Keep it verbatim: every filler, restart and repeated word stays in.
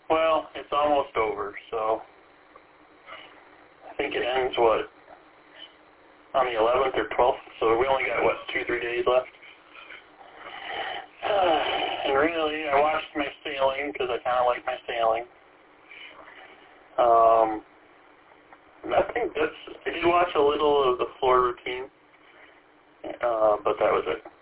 Well, it's almost over, so I think it ends, what, on the eleventh or twelfth, so we only got, what, two, three days left. Uh, and really, I watched my sailing, because I kind of like my sailing. Um, I think that's, I did watch a little of the floor routine, uh, but that was it.